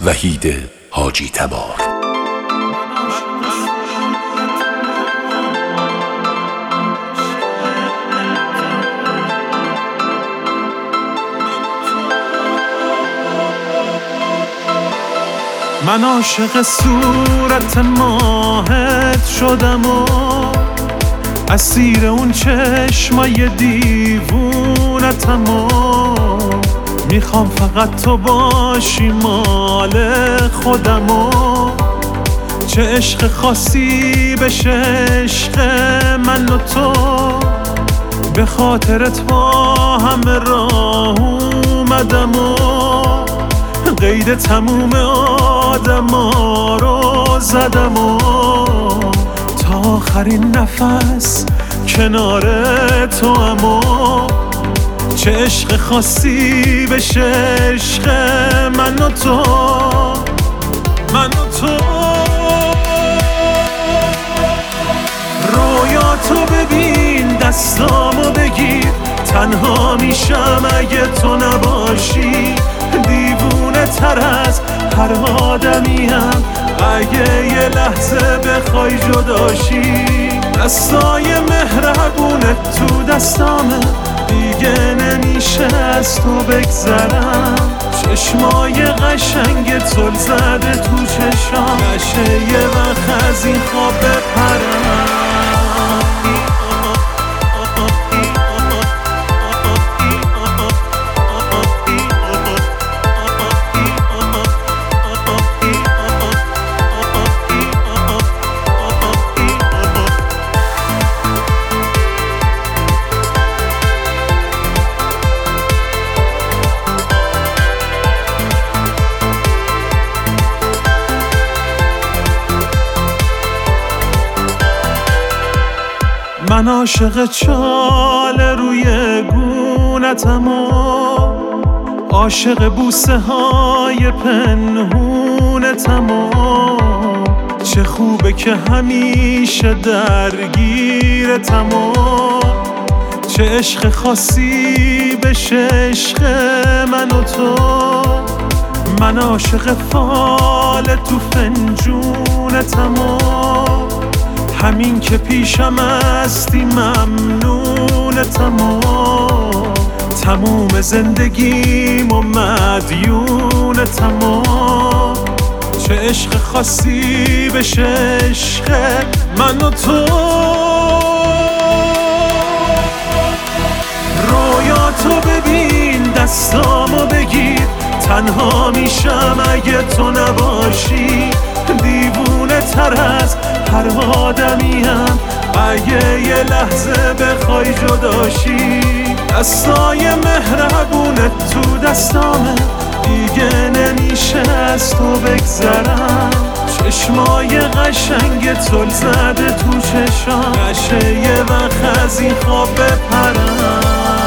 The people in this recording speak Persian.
وحید حاجی تبار. من عاشق صورت ماهت شدم و اسیر اون چشمای دیوونتم و میخوام فقط تو باشی مال خودم و چه عشق خاصی بشه عشق من و تو، به خاطرت با همه راه اومدم و قید تموم آدما رو زدم و تا آخرین نفس کنار تو امو چه عشق خاصی بشه عشق من و تو، من و تو. رویاتو ببین دستامو بگیر، تنها میشم اگه تو نباشی، دیوونه تر از هر آدمیم اگه یه لحظه بخوای جداشی. دستای مهربونت تو دستامه، دیگه نمیشه از تو بگذرم. چشمای قشنگ تل زده تو چشام، نشه یه وقت از این خواب بپرم. من عاشق چال روی گونتم و عاشق بوسه های پنهونتم و چه خوبه که همیشه درگیرتم و چه عشق خاصی بشه عشق من و تو. من عاشق فال تو فنجونتم و همین که پیشم هستی ممنونتم و تموم زندگیم و مدیونتم و چه عشق خاصی بشه عشق من و تو. رویاتو ببین دستامو بگیر، تنها میشم اگه تو نباشی، دیوونه تر از هر آدمیم اگه یه لحظه بخوای جداشی. دستای مهربونت تو دستامه، دیگه نمیشه از تو بگذرم. چشمای قشنگ تل زده تو چشام، نشه یه وقت از این خواب بپرم.